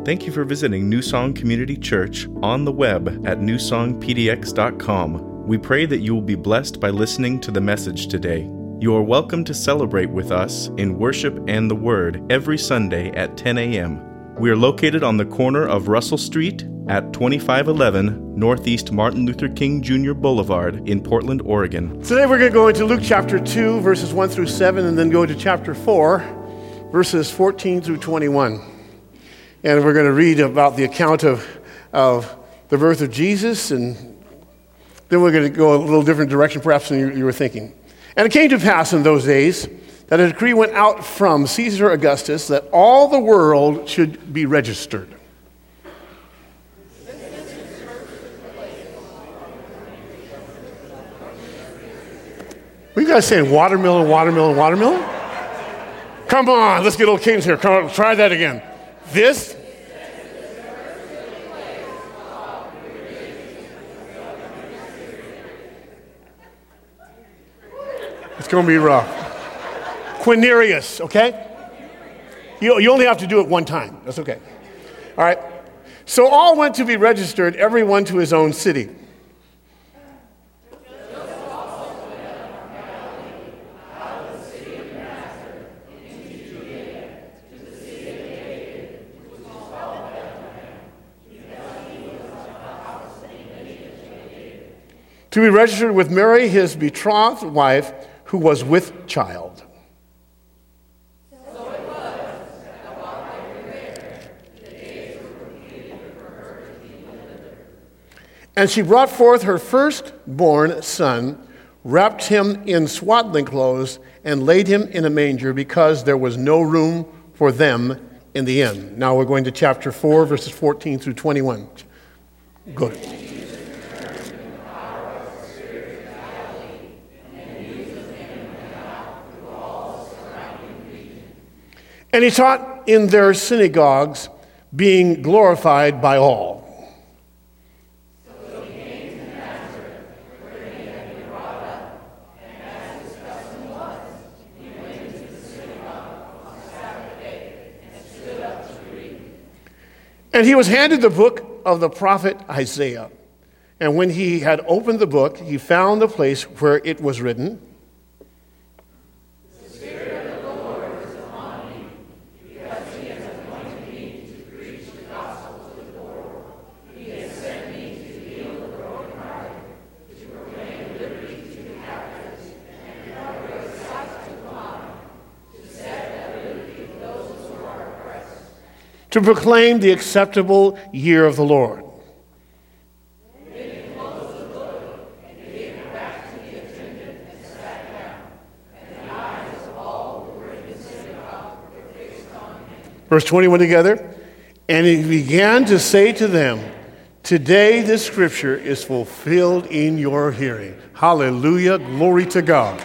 Thank you for visiting New Song Community Church on the web at newsongpdx.com. We pray that you will be blessed by listening to the message today. You are welcome to celebrate with us in worship and the Word every Sunday at 10 a.m. We are located on the corner of Russell Street at 2511 Northeast Martin Luther King Jr. Boulevard in Portland, Oregon. Today we're going to go into Luke chapter 2, verses 1 through 7, and then go to chapter 4, verses 14 through 21. And we're going to read about the account of the birth of Jesus, and then we're going to go a little different direction perhaps than you were thinking. And it came to pass in those days that a decree went out from Caesar Augustus that all the world should be registered. Were you guys saying watermelon, watermelon, watermelon? Come on, let's get old Kings here. Come on, try that again. This? It's going to be rough. Quirinius, okay? You only have to do it one time. That's okay. All right. So all went to be registered, everyone to his own city. To be registered with Mary, his betrothed wife, who was with child. So it was that while they were there, the days were completed for her to be delivered. And she brought forth her firstborn son, wrapped him in swaddling clothes, and laid him in a manger because there was no room for them in the inn. Now we're going to chapter 4, verses 14 through 21. Good. And he taught in their synagogues, being glorified by all. So he came to Nazareth, where he had been brought up, and as his custom was, he went into the synagogue on the Sabbath day and stood up to read. And he was handed the book of the prophet Isaiah. And when he had opened the book, he found the place where it was written, to proclaim the acceptable year of the Lord. Then he closed the book and gave it back to the attendant and sat down. And the eyes of all who were in the synagogue were fixed on him. Verse 21 together. And he began to say to them, today this scripture is fulfilled in your hearing. Hallelujah. Glory to God.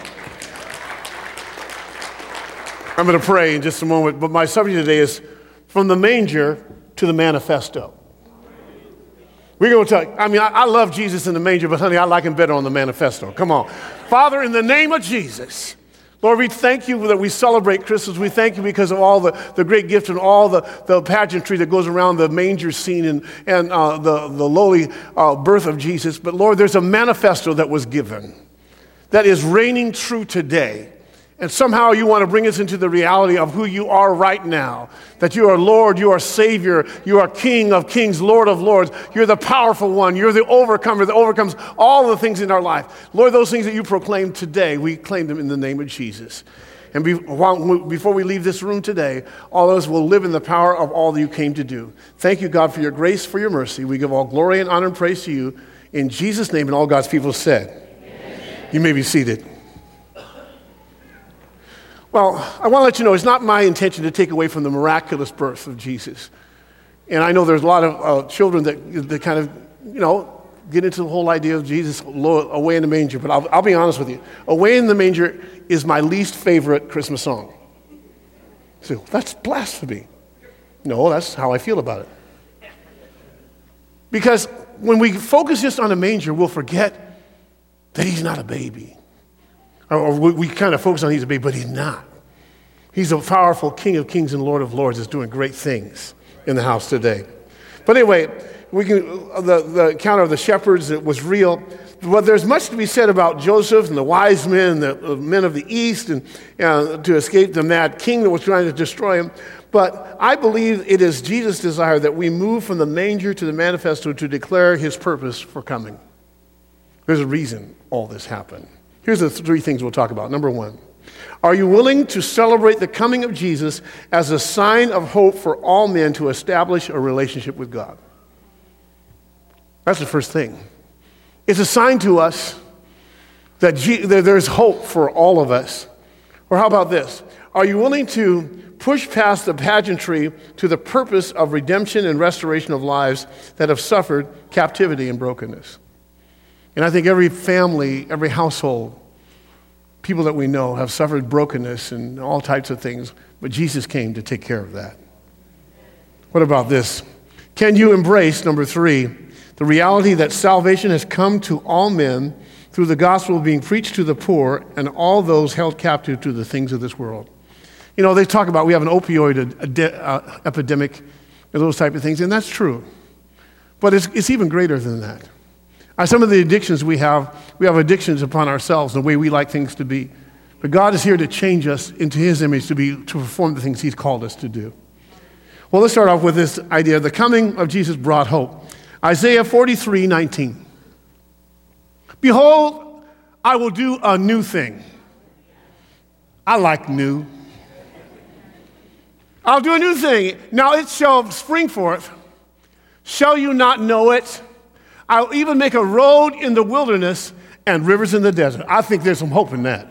I'm going to pray in just a moment, but my subject today is from the manger to the manifesto. We're going to talk. I love Jesus in the manger, but honey, I like him better on the manifesto. Come on. Father, in the name of Jesus, Lord, we thank you that we celebrate Christmas. We thank you because of all the great gift and all the pageantry that goes around the manger scene and the lowly birth of Jesus. But Lord, there's a manifesto that was given that is reigning true today. And somehow you want to bring us into the reality of who you are right now. That you are Lord, you are Savior, you are King of kings, Lord of lords. You're the powerful one. You're the overcomer that overcomes all the things in our life. Lord, those things that you proclaim today, we claim them in the name of Jesus. And before we leave this room today, all of us will live in the power of all that you came to do. Thank you, God, for your grace, for your mercy. We give all glory and honor and praise to you. In Jesus' name, and all God's people said. Amen. You may be seated. Well, I want to let you know it's not my intention to take away from the miraculous birth of Jesus. And I know there's a lot of children that kind of, get into the whole idea of Jesus away in the manger. But I'll be honest with you. Away in the manger is my least favorite Christmas song. So that's blasphemy. No, that's how I feel about it. Because when we focus just on the manger, we'll forget that he's not a baby. Or we kind of focus on he's a baby, but he's not. He's a powerful King of kings and Lord of lords that's doing great things. in the house today. But anyway, the account of the shepherds, it was real. But there's much to be said about Joseph and the wise men, the men of the East, and to escape the mad king that was trying to destroy him. But I believe it is Jesus' desire that we move from the manger to the manifesto to declare his purpose for coming. There's a reason all this happened. Here's the three things we'll talk about. Number one, are you willing to celebrate the coming of Jesus as a sign of hope for all men to establish a relationship with God? That's the first thing. It's a sign to us that there's hope for all of us. Or how about this? Are you willing to push past the pageantry to the purpose of redemption and restoration of lives that have suffered captivity and brokenness? And I think every family, every household, people that we know have suffered brokenness and all types of things, but Jesus came to take care of that. What about this? Can you embrace, number three, the reality that salvation has come to all men through the gospel being preached to the poor and all those held captive to the things of this world? You know, they talk about we have an opioid epidemic and those type of things, and that's true. But it's even greater than that. Some of the addictions we have addictions upon ourselves, the way we like things to be. But God is here to change us into his image to perform the things he's called us to do. Well, let's start off with this idea. The coming of Jesus brought hope. Isaiah 43:19. Behold, I will do a new thing. I like new. I'll do a new thing. Now it shall spring forth. Shall you not know it? I'll even make a road in the wilderness and rivers in the desert. I think there's some hope in that.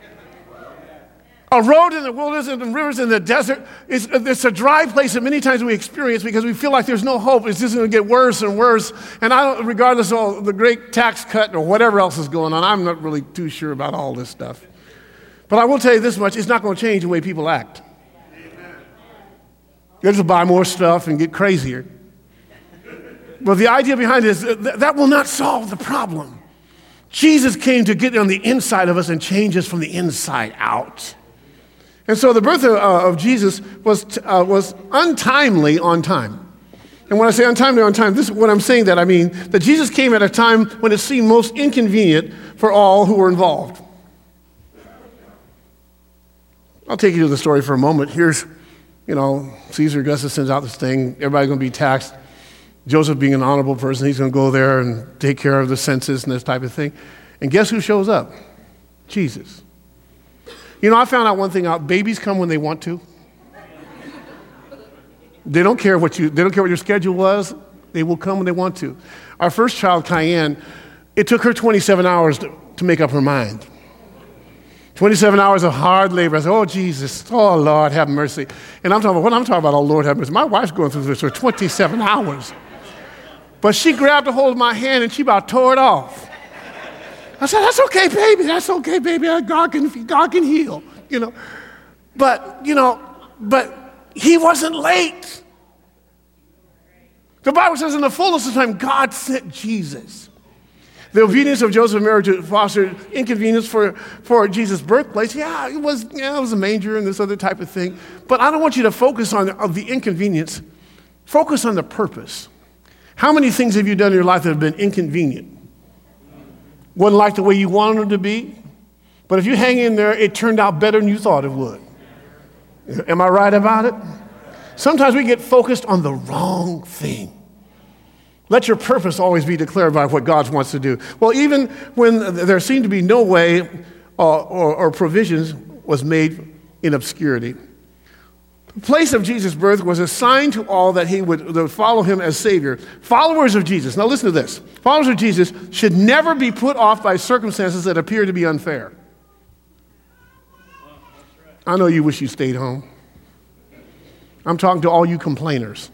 A road in the wilderness and rivers in the desert, it's a dry place that many times we experience because we feel like there's no hope. It's just going to get worse and worse. And regardless of the great tax cut or whatever else is going on, I'm not really too sure about all this stuff. But I will tell you this much, it's not going to change the way people act. They'll just buy more stuff and get crazier. But the idea behind it is that will not solve the problem. Jesus came to get on the inside of us and change us from the inside out. And so the birth of Jesus was untimely on time. And when I say untimely on time, this is what I'm saying that I mean that Jesus came at a time when it seemed most inconvenient for all who were involved. I'll take you to the story for a moment. Here's, Caesar Augustus sends out this thing. Everybody's going to be taxed. Joseph, being an honorable person, he's going to go there and take care of the census and this type of thing. And guess who shows up? Jesus. I found out one thing out. Babies come when they want to. They don't care what your schedule was. They will come when they want to. Our first child, Cayenne, it took her 27 hours to make up her mind. 27 hours of hard labor. I said, oh, Jesus, oh, Lord, have mercy. And I'm talking about, oh, Lord, have mercy. My wife's going through this for 27 hours. But she grabbed a hold of my hand and she about tore it off. I said, that's okay, baby. That's okay, baby. God can heal, But he wasn't late. The Bible says in the fullness of time, God sent Jesus. The obedience of Joseph and Mary to foster inconvenience for Jesus' birthplace, it was a manger and this other type of thing. But I don't want you to focus on the inconvenience. Focus on the purpose. How many things have you done in your life that have been inconvenient? Wasn't like the way you wanted them to be, but if you hang in there, it turned out better than you thought it would. Am I right about it? Sometimes we get focused on the wrong thing. Let your purpose always be declared by what God wants to do. Well, even when there seemed to be no way or provisions was made in obscurity. The place of Jesus' birth was a sign to all that they would follow him as Savior. Followers of Jesus, now listen to this. Followers of Jesus should never be put off by circumstances that appear to be unfair. I know you wish you stayed home. I'm talking to all you complainers.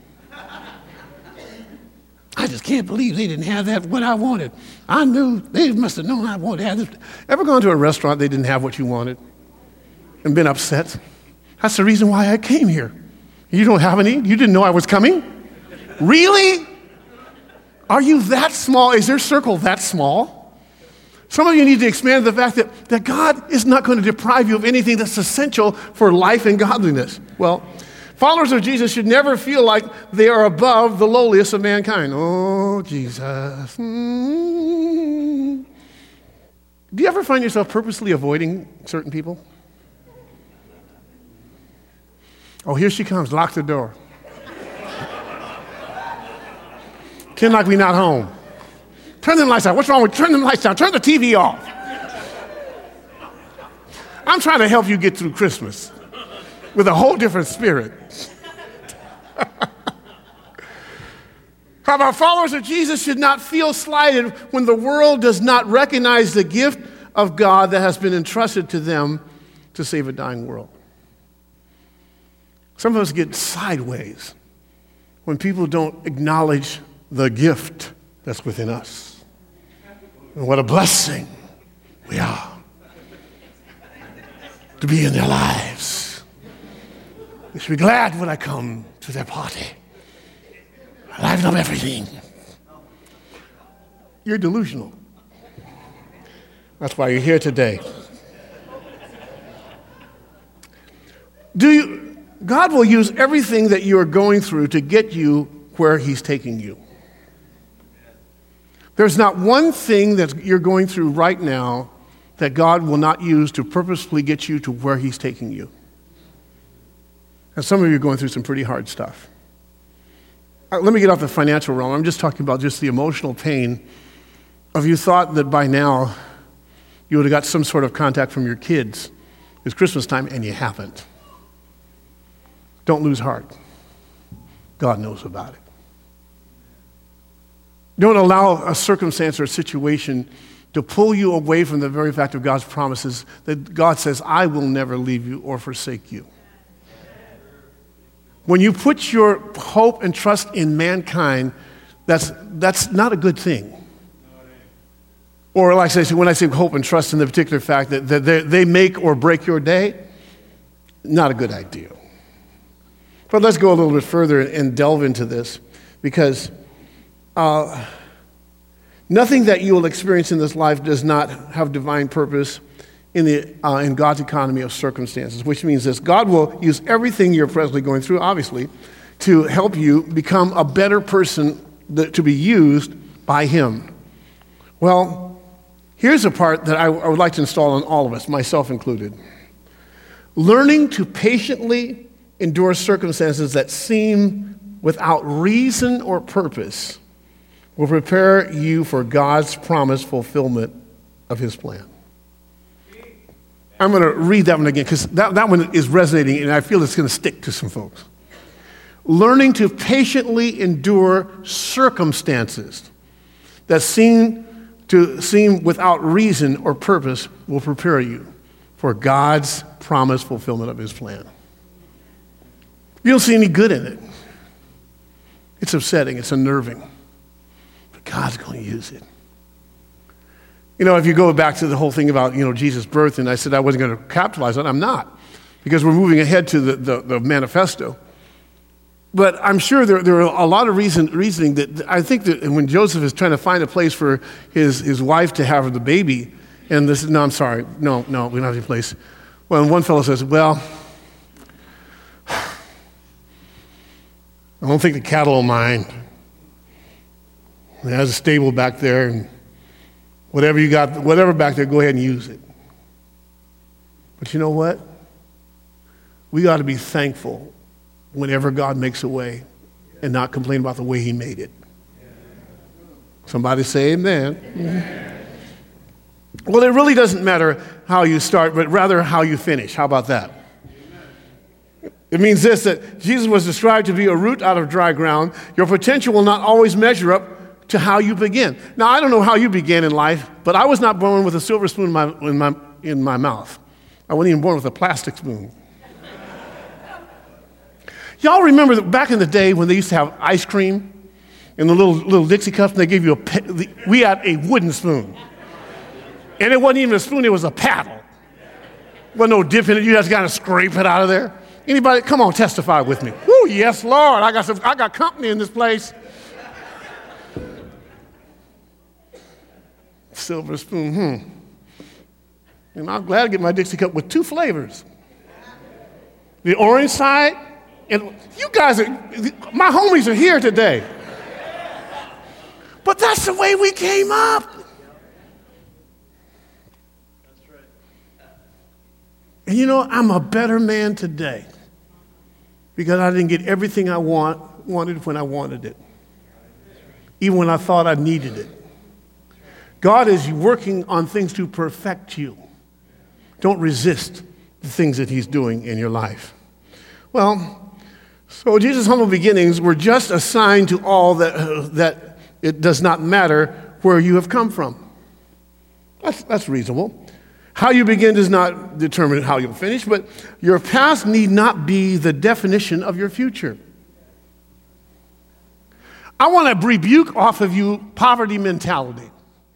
I just can't believe they didn't have that what I wanted. I knew they must have known I wanted to have this. Ever gone to a restaurant they didn't have what you wanted and been upset? That's the reason why I came here. You don't have any? You didn't know I was coming? Really? Are you that small? Is your circle that small? Some of you need to expand the fact that God is not going to deprive you of anything that's essential for life and godliness. Well, Followers of Jesus should never feel like they are above the lowliest of mankind. Oh, Jesus. Do you ever find yourself purposely avoiding certain people? Oh, here she comes. Lock the door. Pretend like we're not home. Turn them lights out. What's wrong with turn them lights down? Turn the TV off. I'm trying to help you get through Christmas with a whole different spirit. How about followers of Jesus should not feel slighted when the world does not recognize the gift of God that has been entrusted to them to save a dying world. Some of us get sideways when people don't acknowledge the gift that's within us. And what a blessing we are to be in their lives. They should be glad when I come to their party. I liven up everything. You're delusional. That's why you're here today. God will use everything that you are going through to get you where He's taking you. There's not one thing that you're going through right now that God will not use to purposefully get you to where He's taking you. And some of you are going through some pretty hard stuff. Let me get off the financial realm. I'm just talking about just the emotional pain of you thought that by now you would have got some sort of contact from your kids. It's Christmas time and you haven't. Don't lose heart. God knows about it. Don't allow a circumstance or a situation to pull you away from the very fact of God's promises that God says, I will never leave you or forsake you. When you put your hope and trust in mankind, that's not a good thing. Or like I say, when I say hope and trust in the particular fact that they make or break your day, not a good idea. But let's go a little bit further and delve into this, because nothing that you will experience in this life does not have divine purpose in God's economy of circumstances, which means this: God will use everything you're presently going through, obviously, to help you become a better person to be used by Him. Well, here's a part that I would like to install on all of us, myself included. Learning to patiently endure circumstances that seem without reason or purpose will prepare you for God's promised fulfillment of His plan. I'm going to read that one again because that one is resonating and I feel it's going to stick to some folks. Learning to patiently endure circumstances that seem without reason or purpose will prepare you for God's promised fulfillment of His plan. You don't see any good in it. It's upsetting, it's unnerving. But God's going to use it. You know, if you go back to the whole thing about, Jesus' birth, and I said I wasn't going to capitalize on it, I'm not, because we're moving ahead to the manifesto. But I'm sure there are a lot of reasoning that I think that when Joseph is trying to find a place for his wife to have the baby, and this is, no, I'm sorry, no, we don't have any place. Well, and one fellow says, well, I don't think the cattle will mind. It has a stable back there, and whatever you got, whatever back there, go ahead and use it. But you know what? We got to be thankful whenever God makes a way and not complain about the way He made it. Somebody say amen. Amen. Well, it really doesn't matter how you start, but rather how you finish. How about that? It means this, that Jesus was described to be a root out of dry ground. Your potential will not always measure up to how you begin. Now, I don't know how you began in life, but I was not born with a silver spoon in my mouth. I wasn't even born with a plastic spoon. Y'all remember that back in the day when they used to have ice cream in the little Dixie cups, and they gave you we had a wooden spoon. And it wasn't even a spoon, it was a paddle. Wasn't no dip in it, you just got to scrape it out of there. Anybody, come on, testify with me. Woo, yes, Lord, I got company in this place. Silver spoon, And I'm glad to get my Dixie cup with two flavors. The orange side And you guys my homies are here today. But that's the way we came up. And you know, I'm a better man today because I didn't get everything I wanted when I wanted it, even when I thought I needed it. God is working on things to perfect you. Don't resist the things that he's doing in your life. Well, so Jesus' humble beginnings were just a sign to all that it does not matter where you have come from. That's reasonable. How you begin does not determine how you'll finish, but your past need not be the definition of your future. I want to rebuke off of you poverty mentality.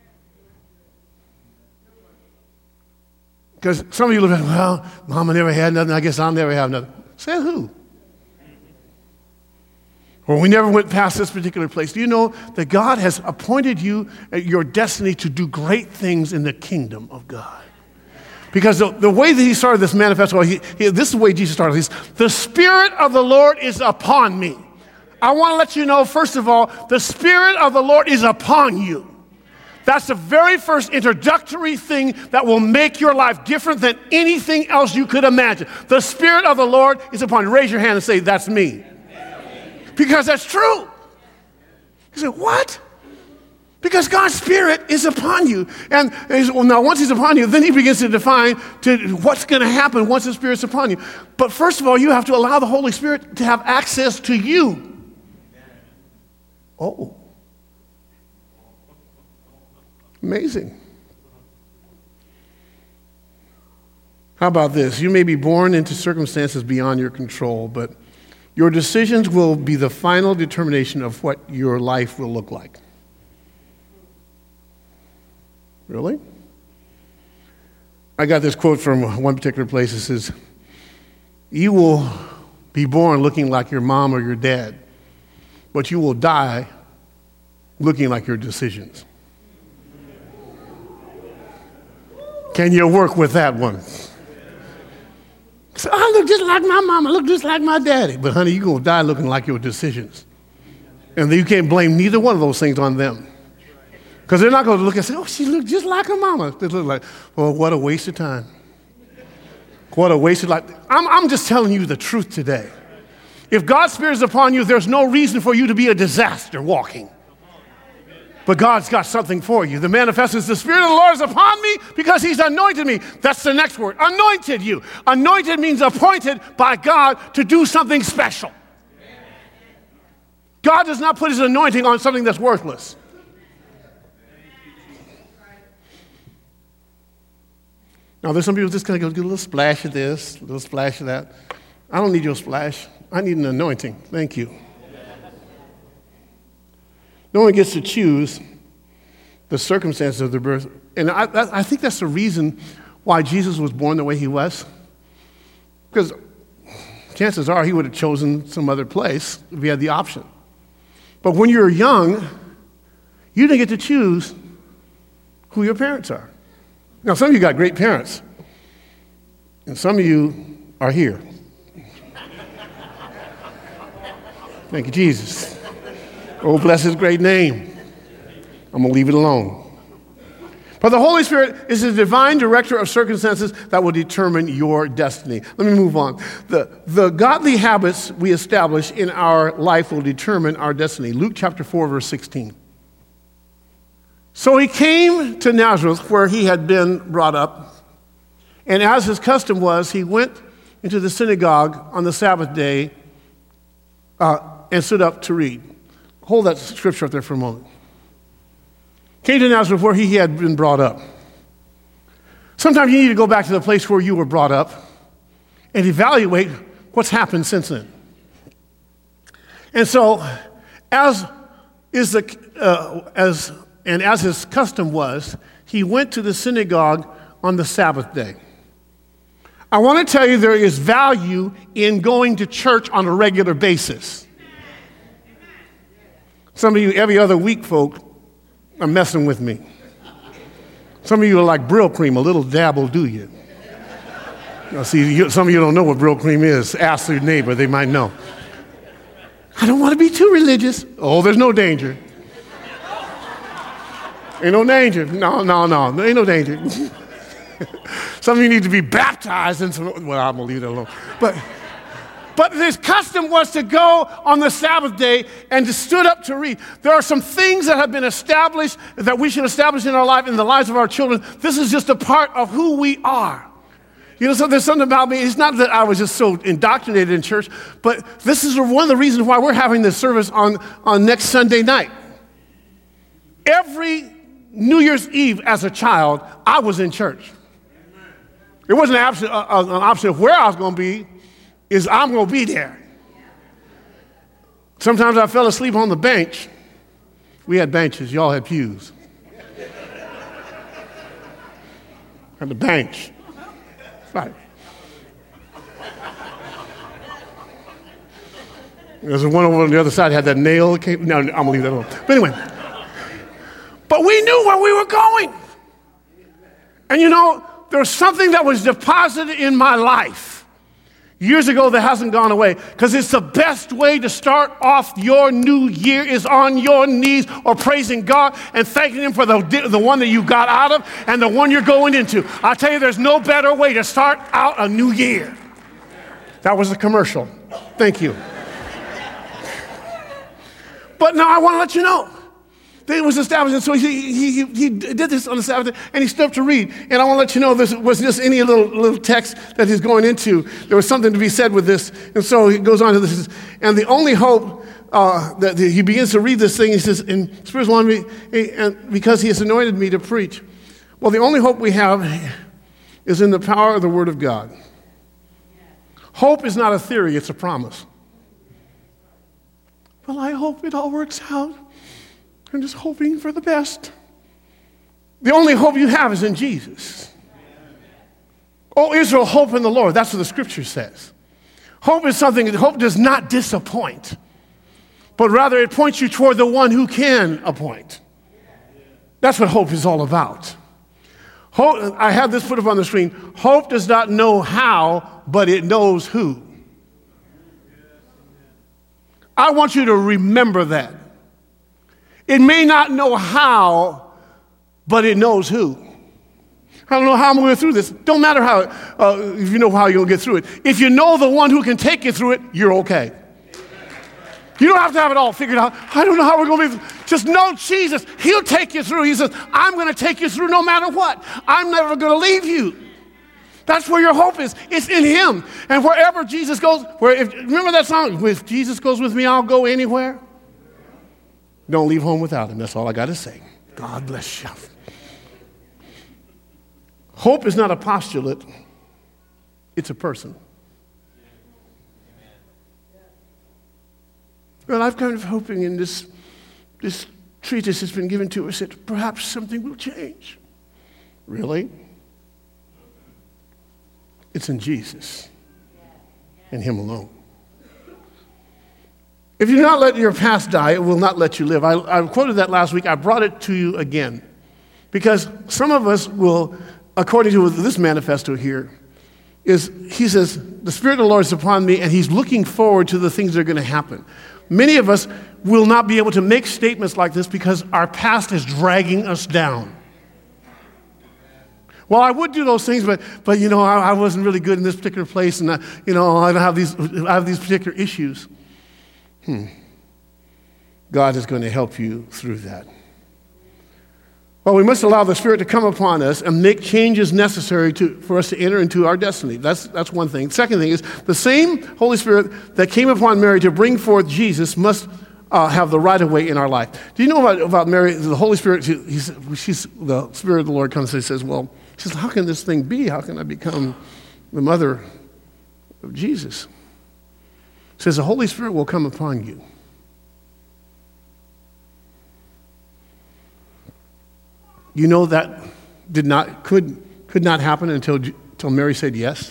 Because some of you look at, well, Mama never had nothing, I guess I'll never have nothing. Say who? Or we never went past this particular place. Do you know that God has appointed you, your destiny, to do great things in the kingdom of God? Because the way that he started this manifesto, this is the way Jesus started. The Spirit of the Lord is upon me. I want to let you know, first of all, the Spirit of the Lord is upon you. That's the very first introductory thing that will make your life different than anything else you could imagine. The Spirit of the Lord is upon you. Raise your hand and say, that's me. Because that's true. You say, what? Because God's Spirit is upon you. And now once he's upon you, then he begins to define what's going to happen once the Spirit's upon you. But first of all, you have to allow the Holy Spirit to have access to you. Oh. Amazing. How about this? You may be born into circumstances beyond your control, but your decisions will be the final determination of what your life will look like. Really? I got this quote from one particular place. It says, you will be born looking like your mom or your dad, but you will die looking like your decisions. Can you work with that one? So I look just like my mama, look just like my daddy. But honey, you're going to die looking like your decisions. And then you can't blame neither one of those things on them. Because they're not going to look and say, oh, she looked just like her mama. They look like, well, what a waste of time. What a waste of life. I'm just telling you the truth today. If God's Spirit is upon you, there's no reason for you to be a disaster walking. But God's got something for you. The manifest is the Spirit of the Lord is upon me because he's anointed me. That's the next word. Anointed you. Anointed means appointed by God to do something special. God does not put his anointing on something that's worthless. Now, there's some people just kind of go, get a little splash of this, a little splash of that. I don't need your splash. I need an anointing. Thank you. No one gets to choose the circumstances of their birth. And I think that's the reason why Jesus was born the way he was. Because chances are he would have chosen some other place if he had the option. But when you're young, you didn't get to choose who your parents are. Now, some of you got great parents. And some of you are here. Thank you, Jesus. Oh, bless his great name. I'm going to leave it alone. But the Holy Spirit is the divine director of circumstances that will determine your destiny. Let me move on. The godly habits we establish in our life will determine our destiny. Luke chapter 4, verse 16. So he came to Nazareth where he had been brought up. And as his custom was, he went into the synagogue on the Sabbath day and stood up to read. Hold that scripture up there for a moment. Came to Nazareth where he had been brought up. Sometimes you need to go back to the place where you were brought up and evaluate what's happened since then. And so, as his custom was, he went to the synagogue on the Sabbath day. I want to tell you there is value in going to church on a regular basis. Some of you, every other week folk, are messing with me. Some of you are like Brill cream, a little dab will do you. Now, see, some of you don't know what Brylcreem is. Ask your neighbor, they might know. I don't want to be too religious. Oh, there's no danger. Ain't no danger. No. There ain't no danger. Some of you need to be baptized in some, well, I'm going to leave that alone. But this custom was to go on the Sabbath day and to stood up to read. There are some things that have been established that we should establish in our life, in the lives of our children. This is just a part of who we are. You know, so there's something about me. It's not that I was just so indoctrinated in church, but this is one of the reasons why we're having this service on next Sunday night. Every New Year's Eve as a child, I was in church. It wasn't an option of where I was going to be, is I'm going to be there. Sometimes I fell asleep on the bench. We had benches. Y'all had pews. On the bench. Right. There's one over on the other side had that nail. No, I'm going to leave that alone. But anyway. But we knew where we were going. And you know, there was something that was deposited in my life years ago that hasn't gone away, because it's the best way to start off your new year is on your knees or praising God and thanking Him for the one that you got out of and the one you're going into. I tell you, there's no better way to start out a new year. That was a commercial. Thank you. But now I want to let you know. It was established, and so he did this on the Sabbath, and he stood up to read. And I want to let you know this was just any little text that he's going into. There was something to be said with this. And so he goes on to this. And the only hope that he begins to read this thing, he says, in spiritual on me, and because he has anointed me to preach. Well, the only hope we have is in the power of the Word of God. Hope is not a theory, it's a promise. Well, I hope it all works out. I'm just hoping for the best. The only hope you have is in Jesus. Oh, Israel, hope in the Lord. That's what the scripture says. Hope is something, hope does not disappoint, but rather it points you toward the one who can appoint. That's what hope is all about. Hope, I have this put up on the screen. Hope does not know how, but it knows who. I want you to remember that. It may not know how, but it knows who. I don't know how I'm going to get through this. Don't matter how, if you know how you're going to get through it. If you know the one who can take you through it, you're okay. You don't have to have it all figured out. I don't know how we're going to be. Just know Jesus. He'll take you through. He says, I'm going to take you through no matter what. I'm never going to leave you. That's where your hope is. It's in Him. And wherever Jesus goes, remember that song? If Jesus goes with me, I'll go anywhere. Don't leave home without Him. That's all I got to say. God bless you. Hope is not a postulate. It's a person. Well, I've kind of hoping in this treatise that's been given to us that perhaps something will change. Really? It's in Jesus and Him alone. If you do not let your past die, it will not let you live. I quoted that last week. I brought it to you again. Because some of us will, according to this manifesto here, he says, the Spirit of the Lord is upon me, and He's looking forward to the things that are going to happen. Many of us will not be able to make statements like this because our past is dragging us down. Well, I would do those things, but you know, I wasn't really good in this particular place, and I have these particular issues. God is going to help you through that. Well, we must allow the Spirit to come upon us and make changes necessary for us to enter into our destiny. That's one thing. Second thing is, the same Holy Spirit that came upon Mary to bring forth Jesus must have the right of way in our life. Do you know about Mary? The Holy Spirit, the Spirit of the Lord comes and says, well, she says, how can this thing be? How can I become the mother of Jesus? Says the Holy Spirit will come upon you. You know that could not happen until Mary said yes.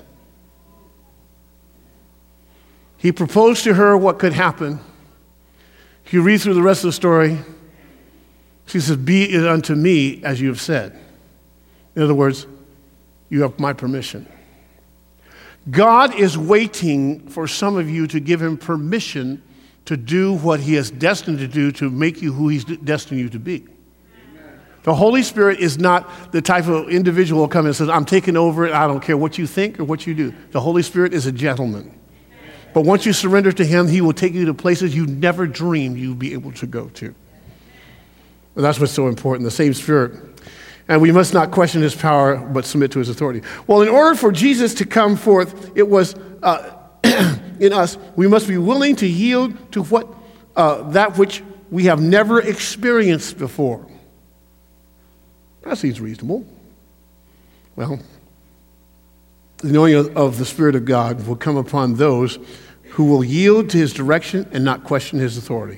He proposed to her what could happen. If you read through the rest of the story, she says, be it unto me as you have said. In other words, you have my permission. God is waiting for some of you to give him permission to do what he is destined to do to make you who he's destined you to be. The Holy Spirit is not the type of individual who will come and says, I'm taking over it. I don't care what you think or what you do. The Holy Spirit is a gentleman. But once you surrender to him, he will take you to places you never dreamed you'd be able to go to. And that's what's so important, the same Spirit. And we must not question his power, but submit to his authority. Well, in order for Jesus to come forth, it was in us, we must be willing to yield to that which we have never experienced before. That seems reasonable. Well, the knowing of the Spirit of God will come upon those who will yield to his direction and not question his authority.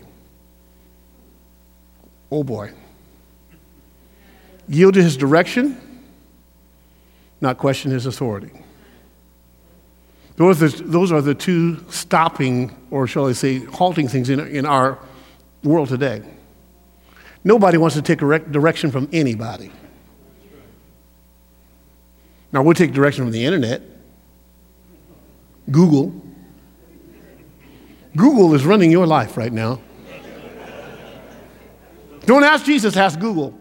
Oh boy. Yield to his direction, not question his authority. Those are the two stopping, or shall I say, halting things in our world today. Nobody wants to take direction from anybody. Now, we'll take direction from the internet. Google is running your life right now. Don't ask Jesus, ask Google.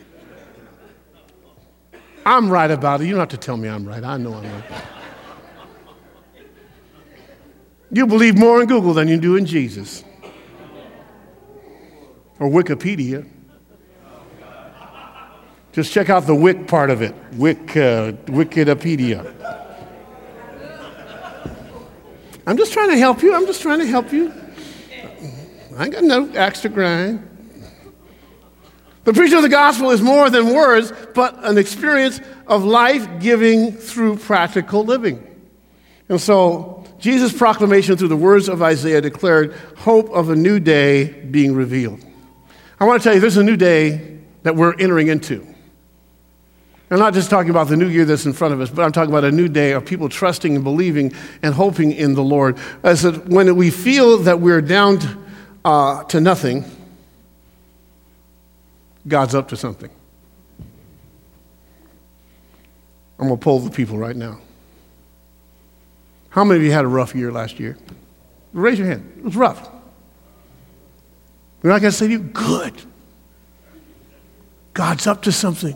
I'm right about it. You don't have to tell me I'm right. I know I'm right. You believe more in Google than you do in Jesus. Or Wikipedia. Just check out the Wick part of it. Wikipedia. I'm just trying to help you. I ain't got no axe to grind. The preaching of the gospel is more than words, but an experience of life-giving through practical living. And so, Jesus' proclamation through the words of Isaiah declared hope of a new day being revealed. I want to tell you, there's a new day that we're entering into. I'm not just talking about the new year that's in front of us, but I'm talking about a new day of people trusting and believing and hoping in the Lord. I said, when we feel that we're down to nothing, God's up to something. I'm going to poll the people right now. How many of you had a rough year last year? Raise your hand. It was rough. And I can say to you, good. God's up to something.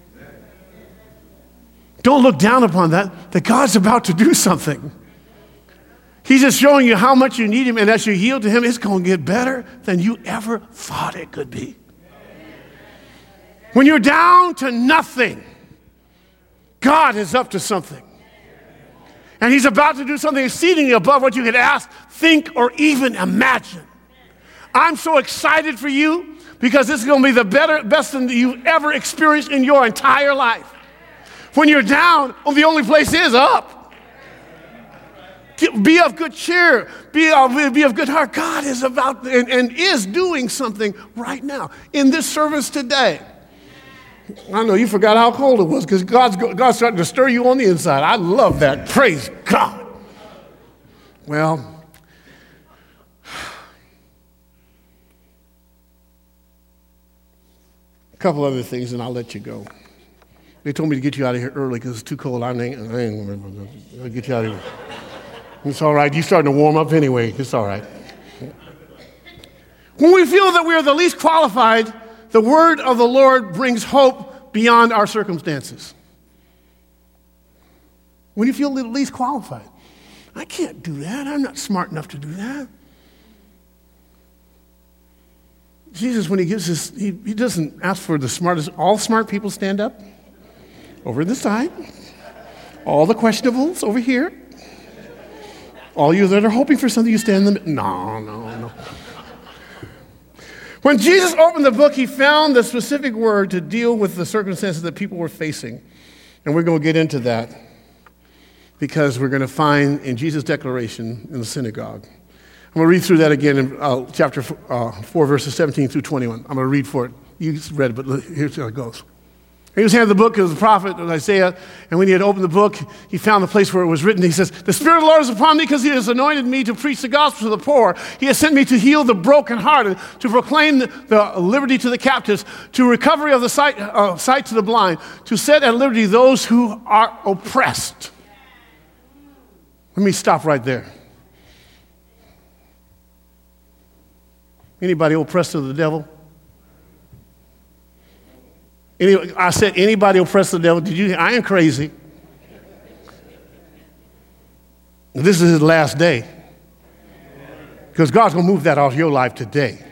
Don't look down upon that God's about to do something. He's just showing you how much you need him, and as you yield to him, it's going to get better than you ever thought it could be. When you're down to nothing, God is up to something. And he's about to do something exceedingly above what you could ask, think, or even imagine. I'm so excited for you because this is going to be the best thing that you've ever experienced in your entire life. When you're down, the only place is up. Be of good cheer. Be of good heart. God is about and is doing something right now in this service today. I know you forgot how cold it was because God's starting to stir you on the inside. I love that. Praise God. Well, a couple other things and I'll let you go. They told me to get you out of here early because it's too cold. I'll get you out of here. It's all right. You're starting to warm up anyway. It's all right. When we feel that we are the least qualified, the word of the Lord brings hope beyond our circumstances. When you feel the least qualified, I can't do that. I'm not smart enough to do that. Jesus, when he gives this, he doesn't ask for the smartest. All smart people stand up. Over this side. All the questionables over here. All you that are hoping for something, you stand in the middle. No. When Jesus opened the book, he found the specific word to deal with the circumstances that people were facing. And we're going to get into that because we're going to find in Jesus' declaration in the synagogue. I'm going to read through that again in chapter 4, verses 17 through 21. I'm going to read for it. You read it, but here's how it goes. He was handed the book of the prophet of Isaiah, and when he had opened the book, he found the place where it was written. He says, "The Spirit of the Lord is upon me because he has anointed me to preach the gospel to the poor. He has sent me to heal the brokenhearted, to proclaim the liberty to the captives, to recovery of the sight to the blind, to set at liberty those who are oppressed." Let me stop right there. Anybody oppressed of the devil? I said, anybody oppressed of the devil? Did you hear? I ain't crazy. This is his last day. Because God's going to move that off your life today.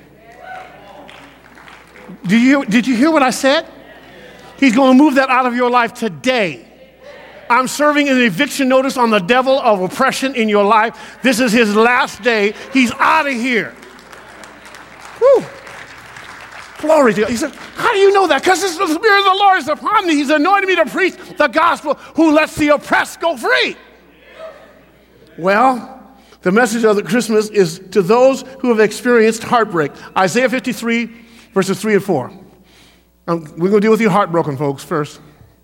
Did you hear what I said? He's going to move that out of your life today. I'm serving an eviction notice on the devil of oppression in your life. This is his last day. He's out of here. Whew. Glory to God. He said, how do you know that? Because the Spirit of the Lord is upon me. He's anointed me to preach the gospel, who lets the oppressed go free. Well, the message of the Christmas is to those who have experienced heartbreak. Isaiah 53, verses 3 and 4. We're going to deal with you heartbroken folks first.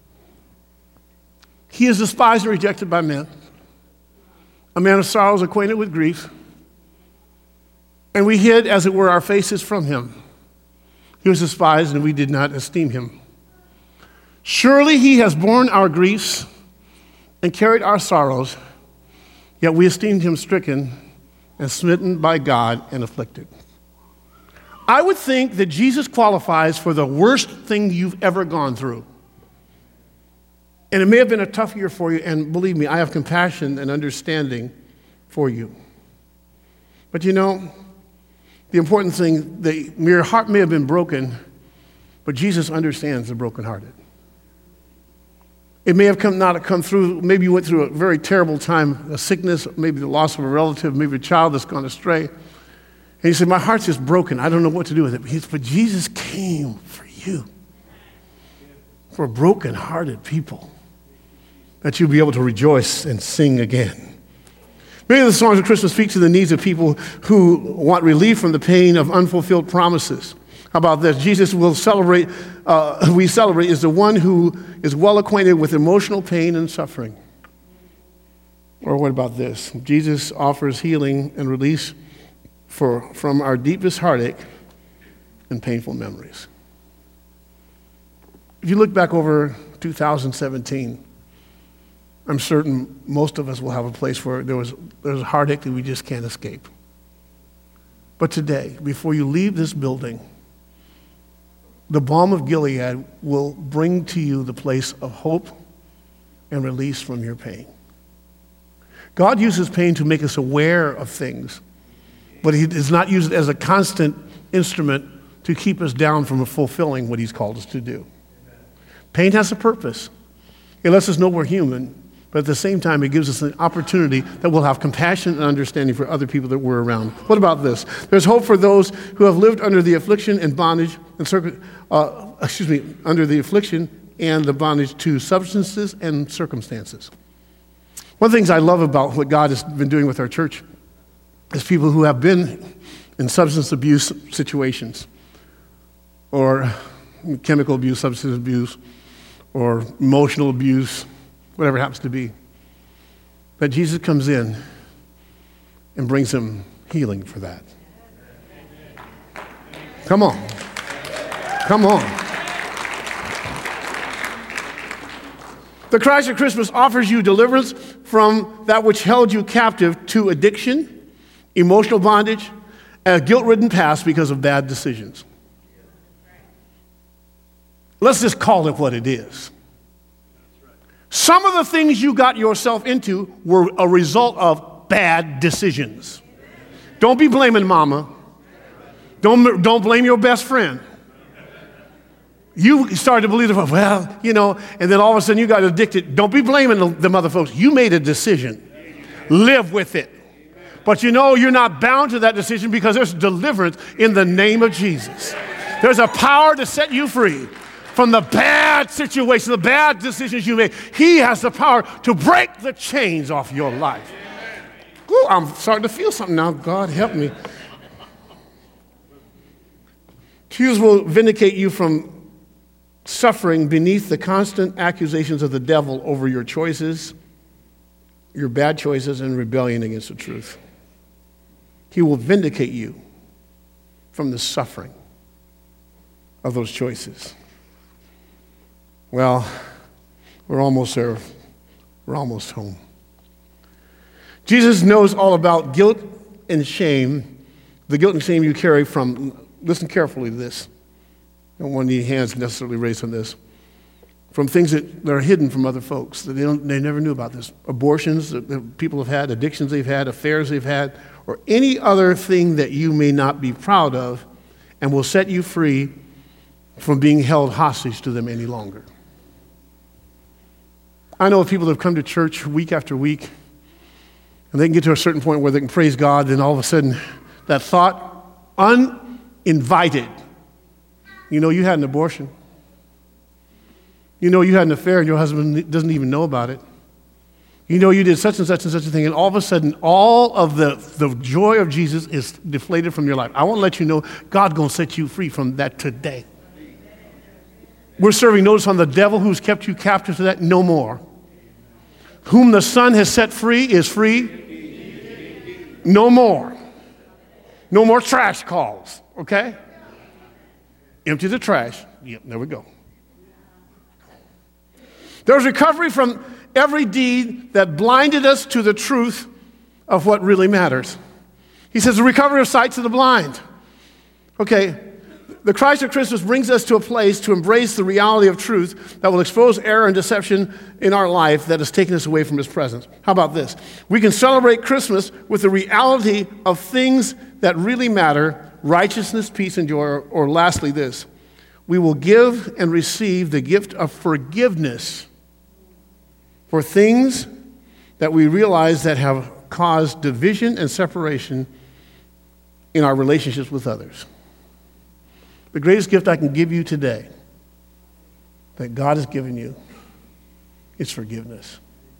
He is despised and rejected by men, a man of sorrows, acquainted with grief. And we hid, as it were, our faces from him. He was despised, and we did not esteem him. Surely he has borne our griefs and carried our sorrows, yet we esteemed him stricken and smitten by God and afflicted. I would think that Jesus qualifies for the worst thing you've ever gone through. And it may have been a tough year for you, and believe me, I have compassion and understanding for you. But you know, the important thing, your heart may have been broken, but Jesus understands the brokenhearted. It may have not come through, maybe you went through a very terrible time, a sickness, maybe the loss of a relative, maybe a child that's gone astray. And you say, my heart's just broken. I don't know what to do with it. But Jesus came for you, for broken-hearted people, that you'll be able to rejoice and sing again. Many of the songs of Christmas speak to the needs of people who want relief from the pain of unfulfilled promises. How about this? Jesus we celebrate is the one who is well acquainted with emotional pain and suffering. Or what about this? Jesus offers healing and release from our deepest heartache and painful memories. If you look back over 2017, I'm certain most of us will have a place where there's a heartache that we just can't escape. But today, before you leave this building, the balm of Gilead will bring to you the place of hope and release from your pain. God uses pain to make us aware of things, but he does not use it as a constant instrument to keep us down from fulfilling what he's called us to do. Pain has a purpose. It lets us know we're human, but at the same time, it gives us an opportunity that we'll have compassion and understanding for other people that we're around. What about this? There's hope for those who have lived under the affliction and bondage, under the affliction and the bondage to substances and circumstances. One of the things I love about what God has been doing with our church is people who have been in substance abuse situations, or chemical abuse, substance abuse, or emotional abuse, whatever it happens to be. But Jesus comes in and brings them healing for that. Come on. Come on. The Christ of Christmas offers you deliverance from that which held you captive to addiction, emotional bondage, and a guilt-ridden past because of bad decisions. Let's just call it what it is. Some of the things you got yourself into were a result of bad decisions. Don't be blaming mama. Don't blame your best friend. You started to believe, well, and then all of a sudden you got addicted. Don't be blaming them other folks. You made a decision. Live with it. But you're not bound to that decision because there's deliverance in the name of Jesus. There's a power to set you free from the bad situation, the bad decisions you make. He has the power to break the chains off your life. Ooh, I'm starting to feel something now. God help me. Jesus will vindicate you from suffering beneath the constant accusations of the devil over your choices, your bad choices, and rebellion against the truth. He will vindicate you from the suffering of those choices. Well, we're almost there. We're almost home. Jesus knows all about guilt and shame, the guilt and shame you carry from, listen carefully to this. I don't want any hands necessarily raised on this. From things that are hidden from other folks, that they never knew about this. Abortions that people have had, addictions they've had, affairs they've had, or any other thing that you may not be proud of and will set you free from being held hostage to them any longer. I know of people that have come to church week after week, and they can get to a certain point where they can praise God, and all of a sudden, that thought, uninvited, you know you had an abortion. You know you had an affair and your husband doesn't even know about it. You know you did such and such and such a thing, and all of a sudden, all of the joy of Jesus is deflated from your life. I want to let you know, God's going to set you free from that today. We're serving notice on the devil who's kept you captive to that, no more. Whom the Son has set free is free. No more. No more trash calls, okay? Empty the trash. Yep, there we go. There's recovery from every deed that blinded us to the truth of what really matters. He says the recovery of sight to the blind. Okay, the Christ of Christmas brings us to a place to embrace the reality of truth that will expose error and deception in our life that has taken us away from His presence. How about this? We can celebrate Christmas with the reality of things that really matter, righteousness, peace, and joy, or lastly this, we will give and receive the gift of forgiveness for things that we realize that have caused division and separation in our relationships with others. The greatest gift I can give you today, that God has given you, is forgiveness.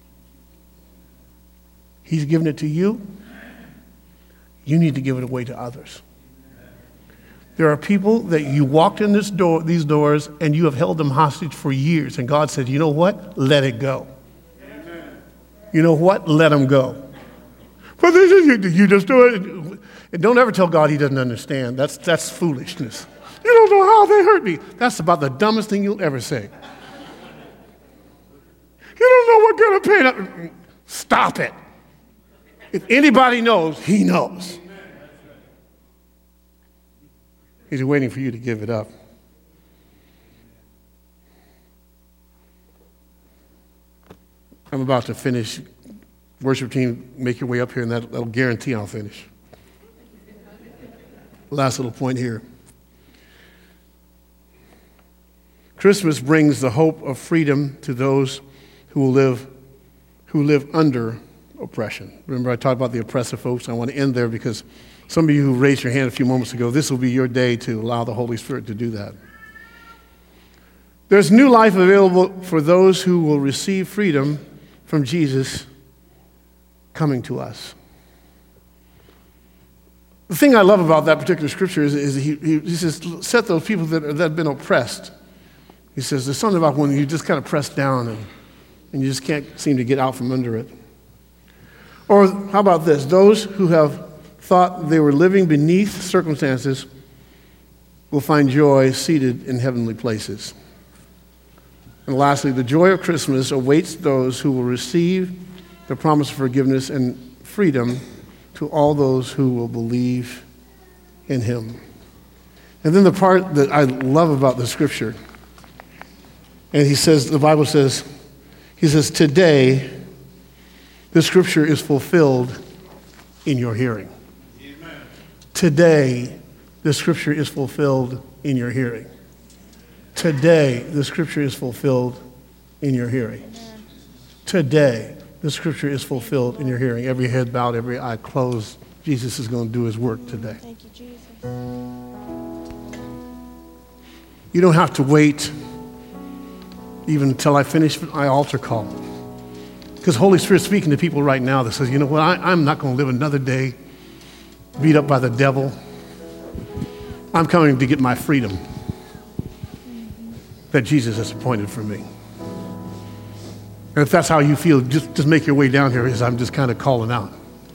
He's given it to you. You need to give it away to others. There are people that you walked in these doors and you have held them hostage for years, and God said, you know what? Let it go. You know what? Let them go. But you just do it. And don't ever tell God He doesn't understand. That's foolishness. You don't know how they hurt me. That's about the dumbest thing you'll ever say. You don't know what kind of pain. Stop it. If anybody knows, He knows. He's waiting for you to give it up. I'm about to finish. Worship team, make your way up here, and that'll guarantee I'll finish. Last little point here. Christmas brings the hope of freedom to those who live under oppression. Remember, I talked about the oppressive folks. I want to end there because some of you who raised your hand a few moments ago, this will be your day to allow the Holy Spirit to do that. There's new life available for those who will receive freedom from Jesus coming to us. The thing I love about that particular scripture is he says, set those people that have been oppressed. He says, there's something about when you just kind of press down and you just can't seem to get out from under it. Or how about this? Those who have thought they were living beneath circumstances will find joy seated in heavenly places. And lastly, the joy of Christmas awaits those who will receive the promise of forgiveness and freedom to all those who will believe in Him. And then the part that I love about the scripture, and the Bible says, He says, today, the scripture is fulfilled in your hearing. Amen. Today, the scripture is fulfilled in your hearing. Today, the scripture is fulfilled in your hearing. Amen. Today, the scripture is fulfilled in your hearing. Every head bowed, every eye closed. Jesus is going to do His work today. Thank you, Jesus. You don't have to wait even until I finish my altar call. Because Holy Spirit's speaking to people right now that says, you know what, I'm not going to live another day beat up by the devil. I'm coming to get my freedom that Jesus has appointed for me. And if that's how you feel, just make your way down here, as I'm just kind of calling out.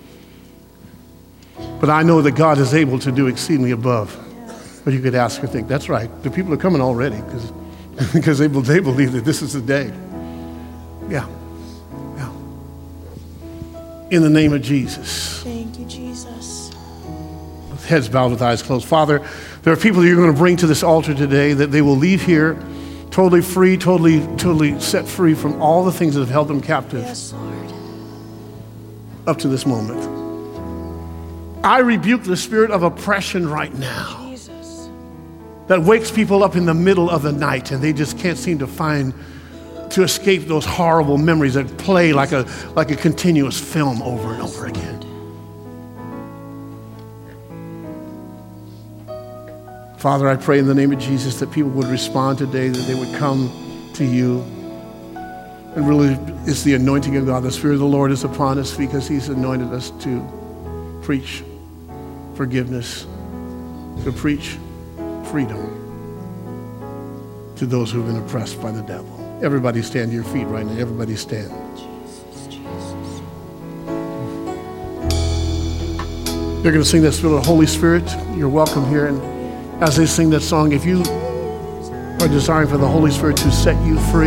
But I know that God is able to do exceedingly above what you could ask or think. That's right. The people are coming already because they believe that this is the day. Yeah. in the name of Jesus. Thank you, Jesus. With heads bowed with eyes closed. Father, there are people that you're going to bring to this altar today that they will leave here totally free, totally set free from all the things that have held them captive. Yes, Lord. Up to this moment. I rebuke the spirit of oppression right now Jesus. that wakes people up in the middle of the night and they just can't seem to escape those horrible memories that play like a continuous film over and over again. Father, I pray in the name of Jesus that people would respond today, that they would come to you. And really, it's the anointing of God. The Spirit of the Lord is upon us because he's anointed us to preach forgiveness, to preach freedom to those who've been oppressed by the devil. Everybody stand to your feet right now. Everybody stand. Jesus. They're going to sing that Spirit of the Holy Spirit. You're welcome here. And as they sing that song, if you are desiring for the Holy Spirit to set you free,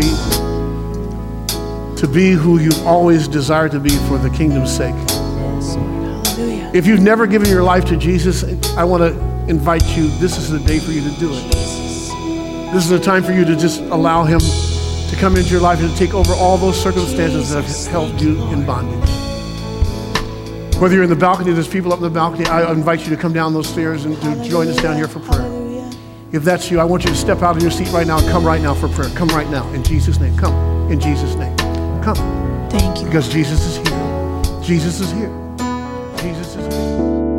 to be who you've always desired to be for the kingdom's sake. Yes, Lord. Hallelujah. If you've never given your life to Jesus, I want to invite you. This is the day for you to do it. Jesus. This is the time for you to just allow him to come into your life and to take over all those circumstances that have held you in bondage. Whether you're in the balcony, there's people up in the balcony, I invite you to come down those stairs and to join us down here for prayer. Hallelujah. If that's you, I want you to step out of your seat right now and come right now for prayer. Come right now in Jesus' name. Come in Jesus' name. Come. Thank you. Because Jesus is here. Jesus is here. Jesus is here.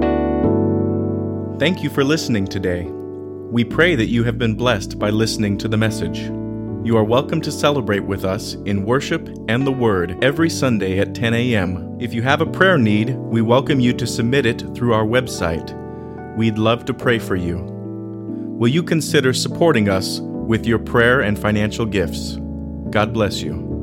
Thank you for listening today. We pray that you have been blessed by listening to the message. You are welcome to celebrate with us in worship and the Word every Sunday at 10 a.m. If you have a prayer need, we welcome you to submit it through our website. We'd love to pray for you. Will you consider supporting us with your prayer and financial gifts? God bless you.